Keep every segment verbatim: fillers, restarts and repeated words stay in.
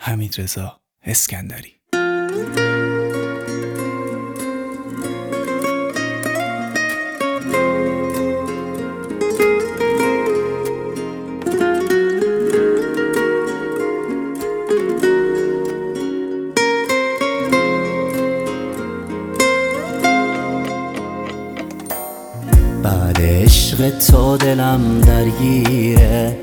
حمیدرضا اسکندری. بعد عشق تو دلم درگیره،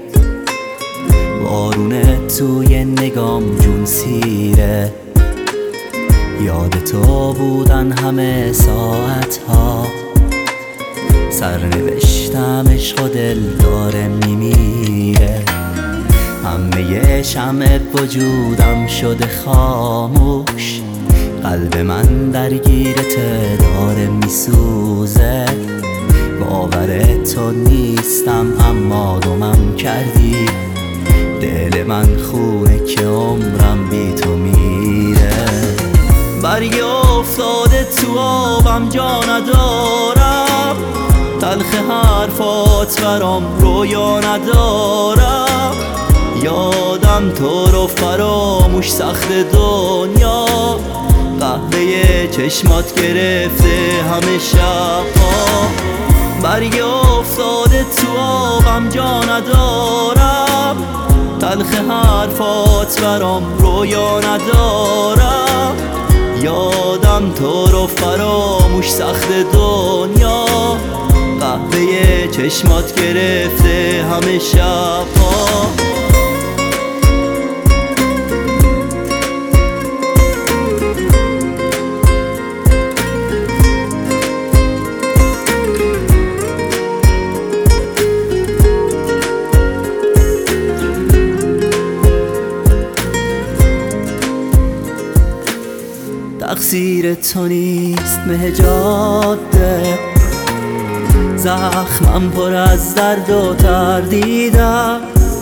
بارونه توی نگام جون سیره. یاد تو بودن همه ساعت ها، سرنوشتم عشق و دل داره میمیره. همه شمع وجودم شده خاموش، قلب من درگیرت داره میسوزه. باور تو نیستم اما دمم کردی، دل من خونه که عمرم بی تو میره. برگ افتاده تو آبم جا ندارم، تلخ حرفات برام رویا ندارم. یادم تو رو فراموش سخت دنیا، قهوه چشمات گرفته همه شب‌ها. برگ افتاده تو آبم جا ندارم، تلخ حرفات برام رویا ندارم. یادم تو رو فراموش سخت دنیا، قهوه چشمات گرفته همه شب‌ها. تقصیر تو نیست مه جاده، زخمم پر از درد و تردیدم.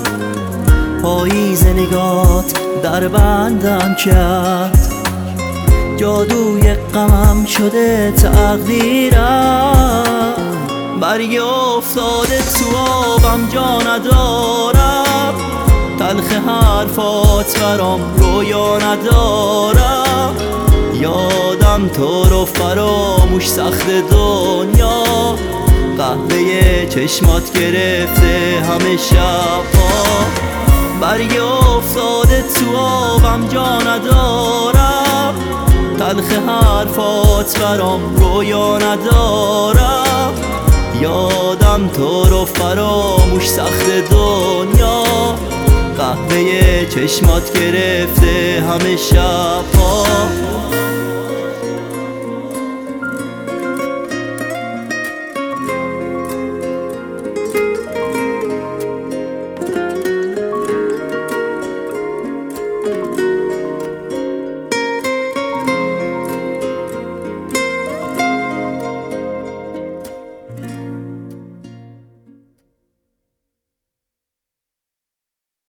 پاییز نگات در بندم کرد، جادوی غمم شده تقدیرم. برگ افتاده تو آبم جا ندارم، تلخ حرفات برام رویا ندارم. یادم تو رو فراموش سخت دنیا، قهوه چشمات گرفته همه شب‌ها. برگ افتاده تو آبم جا ندارم، تلخ حرفات برام رویا ندارم. یادم تو رو فراموش سخت دنیا، قهوه چشمات گرفته همه شب‌ها.